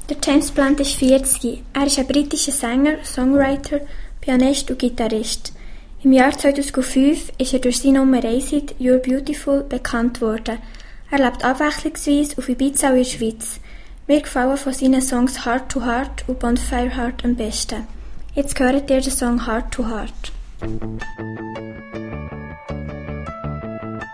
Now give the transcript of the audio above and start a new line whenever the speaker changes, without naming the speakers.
Der James Blunt ist 40. Er ist ein britischer Sänger, Songwriter, Pianist und Gitarrist. Im Jahr 2005 ist er durch seinen Nummer 1 Hit «You're Beautiful» bekannt worden. Er lebt abwechslungsweise auf Ibiza und in der Schweiz. Mir gefallen von seinen Songs «Heart to Heart» und «Bonfire Heart» am besten. Jetzt hört ihr den Song «Heart to Heart».